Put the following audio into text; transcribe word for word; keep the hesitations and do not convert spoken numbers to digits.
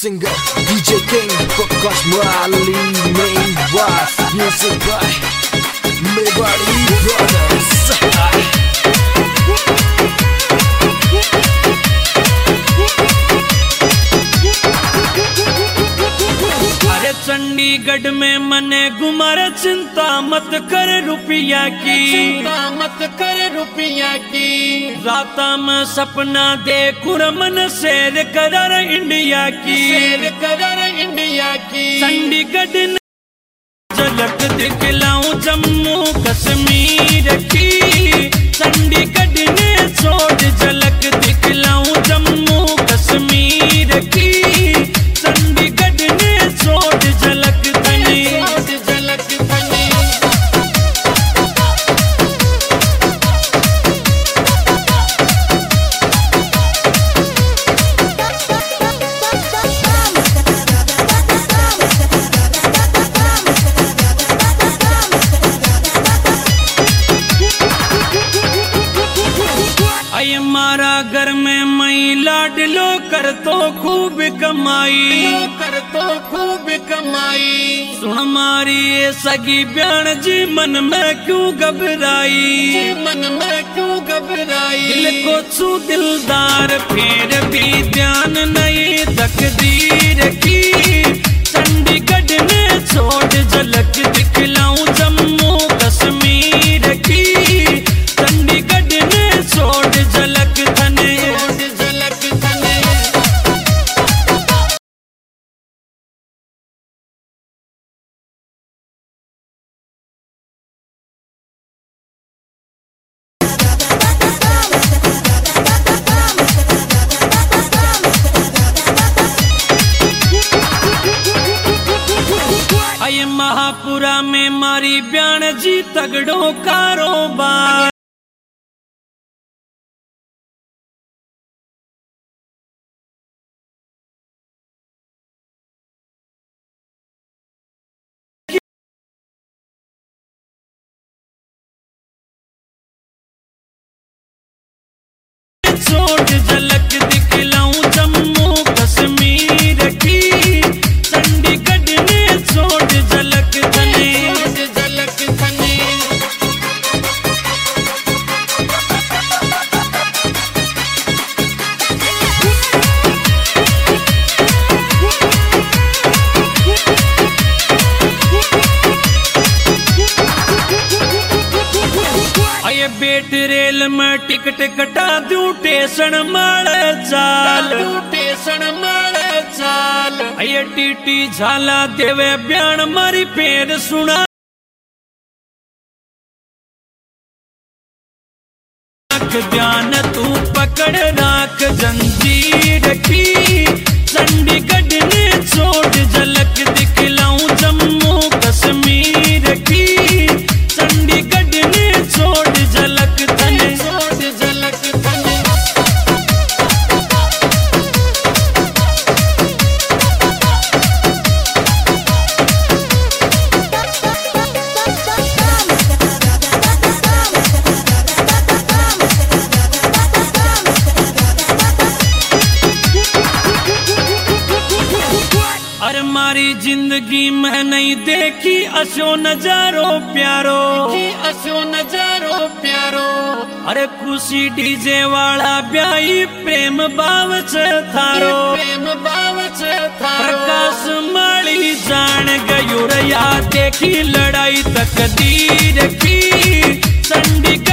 singer D J King, Prakash Murali, main boss, music by Mewari Brothers. अरे चंडीगढ़ में मने घुमार, चिंता मत कर रुपया की, चिंता मत कर रुपया की। राता में सपना देखूं मन शेर करार इंडिया की, शेर करार इंडिया की। चंडीगढ़ ने झलक दिखलाऊं जम्मू कश्मीर की, चंडीगढ़ ने छोड़ झलक दिखलाऊं जम्मू कश्मीर की, चंडीगढ़ ने छोड़ झलक धनी, छोड़ झलक धनी। अय मारा घर में मई लाडलो कर तो खूब कमाई, कर तो खूब कमाई। सुन मारी ये सगी ब्यान जी मन में क्यों घबराई, मन में क्यों घबराई। दिल को छू दिलदार फिर भी ध्यान नहीं तकदीर की, चंडीगढ़ ने छोड़ झलक दिखलाऊं जम्मू कश्मीर की, चंडीगढ़ ने छोड़ झलक धने, छोड़ झलक धने। अय महापुरा में मारी ब्यान जी तगड़ो कारोबार, छोड़ झलक दिखलाऊं जम्मू कश्मीर की, चंडीगढ़ ने छोड़ झलक धने, छोड़ झलक धने। अये बेट रेल में टिकट कटा दूं टेशन मारे चाल, टेशन मारे चाल। अये टीटी झाला देवे ब्यान मारी पेर सुना, ध्यान तू पकड़ राख जंजीर की, चंडीगढ़ ने छोड़ झलक दिखलाऊं जम्मू कश्मीर की, चंडीगढ़ ने छोड़ झलक धने, छोड़ झलक धने। अरे मारी जिंदगी में नहीं देखी असो नजारो प्यारो, असो नजारो प्यारो। अरे खुशी डीजे वाला ब्याई प्रेम भाव से थारो, प्रेम भाव से थारो। प्रकाश माली जान गयो रया देखी लड़ाई तकदीर की, चंडीगढ़